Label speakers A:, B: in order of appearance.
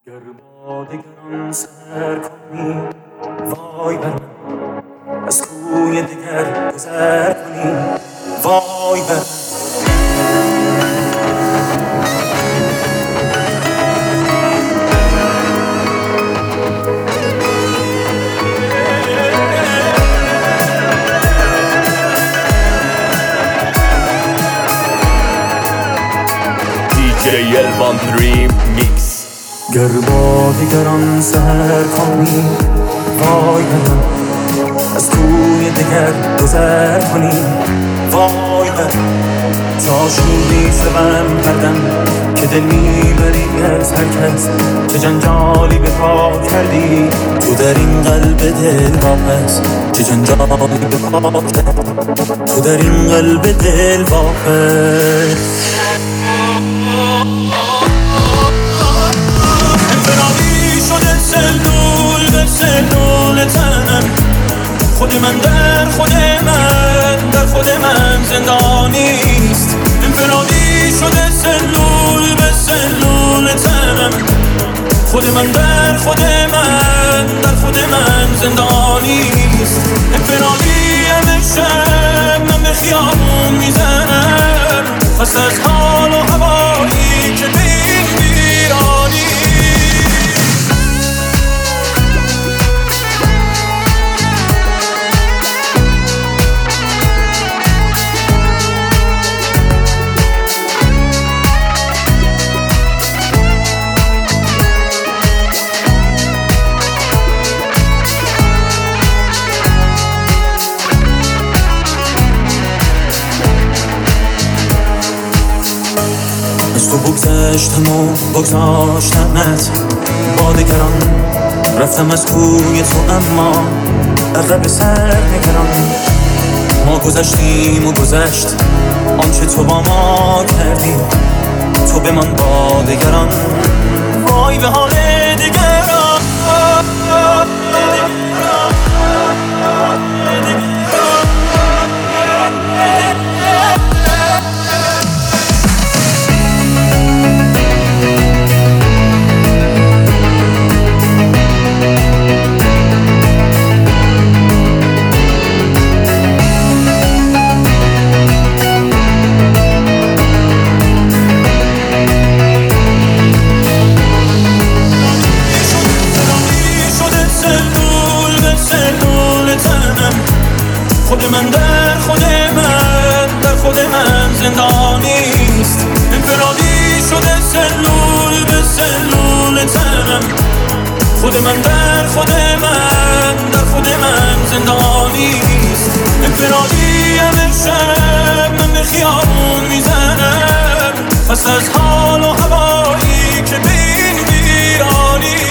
A: گر با دگران سر کنی وای بر من، از کوی دگر گذر کنی وای بر
B: DJ Elvan Remix.
A: گر با دگران سر کنی وای بر من، از کوی دگر گذر کنی وای بر تا شوری شوم هردم که دل میبری از هر کس، چه جنجالی به پا کردی تو در این قلب دل واپس، چه جنجالی به پا کردی تو در این قلب دل واپس. انفرادی شده سلول به سلول تنم، خود من در خود من در خود من زندانیست. انفرادی شده سلول به سلول تنم، خود من در خود من در خود من زندانیست. انفرادی امشب من به خیابون میزنم، پس از حال و هوایی که به این ویرانی. از تو بگذشتم و بگذاشتمت با دگران، رفتم از کوی تو اما عقب سر نگران. ما گذشتیم و گذشت آنچه تو با ما کردی، تو بمان با دگران وای به حال دگران. خود من در خود من در خود من زندانیست. انفرادی شده سلول به سلول تنم، خود من در خود من در خود من زندانیست. انفرادی امشب من به خیابون میزنم، پس از حال و هوایی که به این ویرانی.